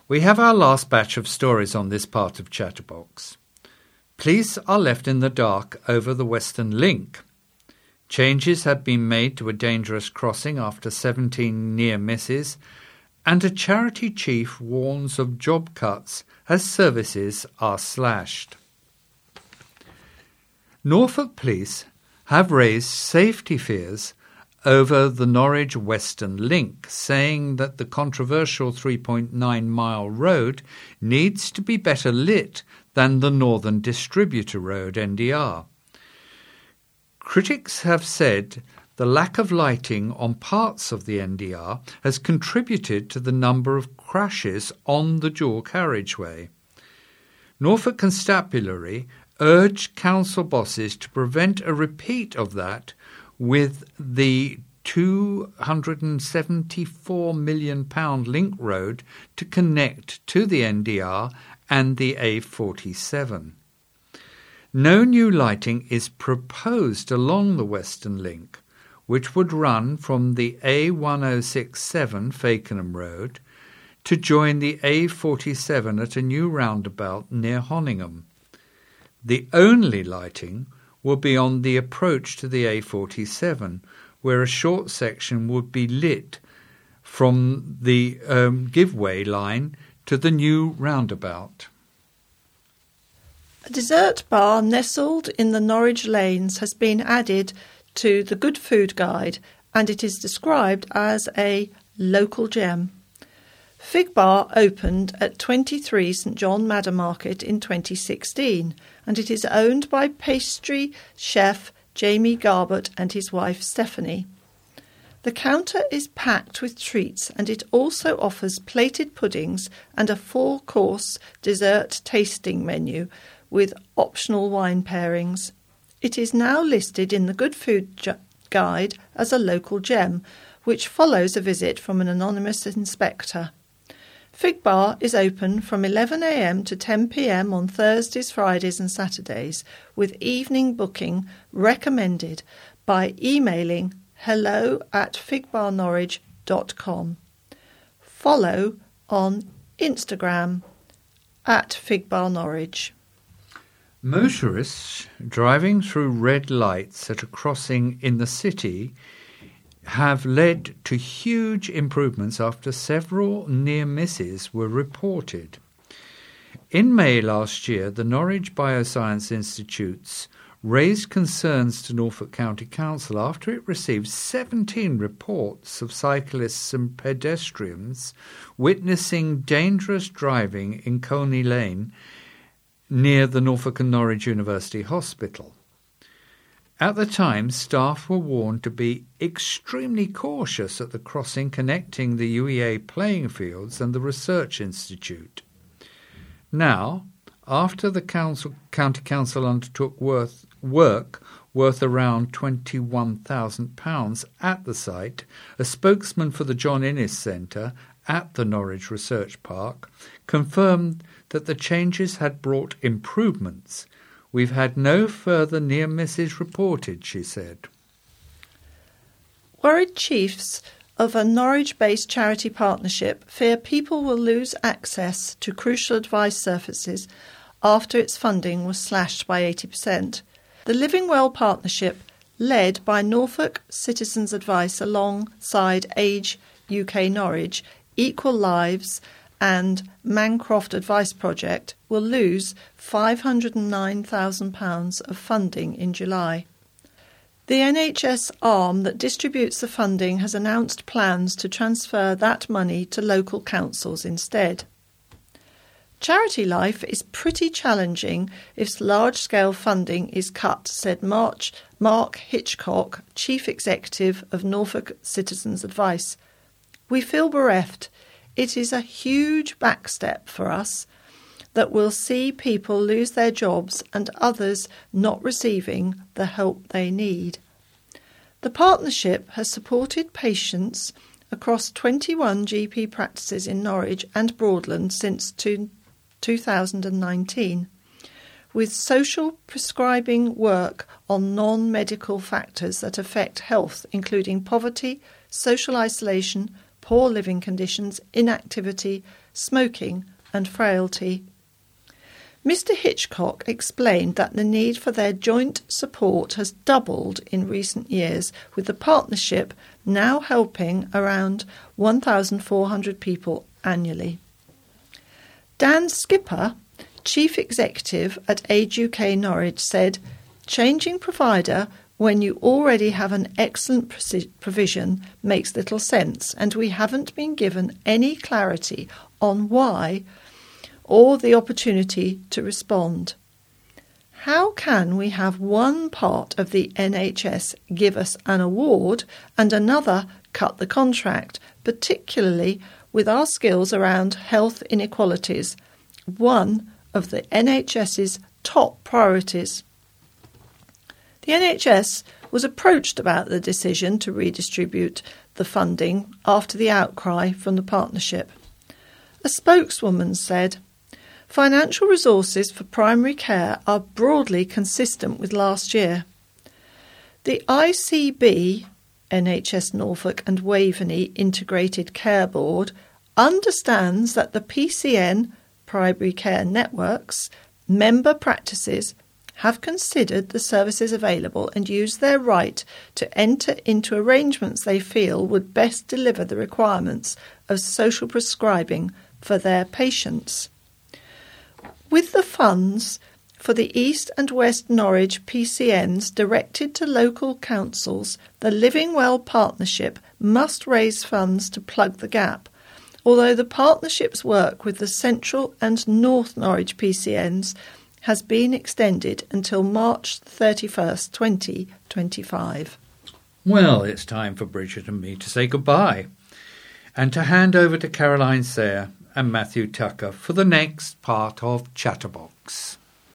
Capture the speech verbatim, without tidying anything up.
We have our last batch of stories on this part of Chatterbox. Police are left in the dark over the Western Link. Changes have been made to a dangerous crossing after seventeen near misses, and a charity chief warns of job cuts as services are slashed. Norfolk Police have raised safety fears over the Norwich Western Link, saying that the controversial three point nine mile road needs to be better lit than the Northern Distributor Road, N D R. Critics have said the lack of lighting on parts of the N D R has contributed to the number of crashes on the dual carriageway. Norfolk Constabulary urged council bosses to prevent a repeat of that with the two hundred seventy-four million pounds link road to connect to the N D R and the A forty-seven. No new lighting is proposed along the Western Link, which would run from the A ten sixty-seven Fakenham Road to join the A forty-seven at a new roundabout near Honningham. The only lighting will be on the approach to the A forty-seven, where a short section would be lit from the um, giveaway line to the new roundabout. A dessert bar nestled in the Norwich Lanes has been added to the Good Food Guide, and it is described as a local gem. Fig Bar opened at twenty-three St John Madder Market in twenty sixteen, and it is owned by pastry chef Jamie Garbett and his wife Stephanie. The counter is packed with treats, and it also offers plated puddings and a four-course dessert tasting menu with optional wine pairings. It is now listed in the Good Food Guide as a local gem, which follows a visit from an anonymous inspector. Fig Bar is open from eleven a m to ten p m on Thursdays, Fridays and Saturdays, with evening booking recommended by emailing hello at figbarnorwich dot com. Follow on Instagram at figbarnorwich. Motorists driving through red lights at a crossing in the city have led to huge improvements after several near misses were reported. In May last year, the Norwich Bioscience Institutes raised concerns to Norfolk County Council after it received seventeen reports of cyclists and pedestrians witnessing dangerous driving in Colney Lane near the Norfolk and Norwich University Hospital. At the time, staff were warned to be extremely cautious at the crossing connecting the U E A playing fields and the Research Institute. Now, after the council, County Council undertook worth, work worth around twenty-one thousand pounds at the site, a spokesman for the John Innes Centre at the Norwich Research Park confirmed that the changes had brought improvements. We've had no further near misses reported, she said. Worried chiefs of a Norwich-based charity partnership fear people will lose access to crucial advice services after its funding was slashed by eighty percent. The Living Well partnership, led by Norfolk Citizens Advice alongside Age U K Norwich, Equal Lives and Mancroft Advice Project, will lose five hundred nine thousand pounds of funding in July. The N H S arm that distributes the funding has announced plans to transfer that money to local councils instead. Charity life is pretty challenging if large-scale funding is cut, said March, Mark Hitchcock, Chief Executive of Norfolk Citizens Advice. We feel bereft. It is a huge backstep for us that will see people lose their jobs and others not receiving the help they need. The partnership has supported patients across twenty-one G P practices in Norwich and Broadland since two thousand nineteen, with social prescribing work on non-medical factors that affect health, including poverty, social isolation, poor living conditions, inactivity, smoking and frailty. Mister Hitchcock explained that the need for their joint support has doubled in recent years, with the partnership now helping around one thousand four hundred people annually. Dan Skipper, Chief Executive at Age U K Norwich, said, "Changing provider when you already have an excellent provision makes little sense, and we haven't been given any clarity on why or the opportunity to respond. How can we have one part of the N H S give us an award and another cut the contract, particularly with our skills around health inequalities, one of the NHS's top priorities?" The N H S was approached about the decision to redistribute the funding after the outcry from the partnership. A spokeswoman said, "Financial resources for primary care are broadly consistent with last year. The I C B, N H S Norfolk and Waveney Integrated Care Board, understands that the P C N, Primary Care Networks, member practices have considered the services available and used their right to enter into arrangements they feel would best deliver the requirements of social prescribing for their patients. With the funds for the East and West Norwich P C Ns directed to local councils, the Living Well Partnership must raise funds to plug the gap, although the partnership's work with the Central and North Norwich P C Ns has been extended until March thirty-first, twenty twenty-five. Well, it's time for Bridget and me to say goodbye and to hand over to Caroline Sayre and Matthew Tucker for the next part of Chatterbox.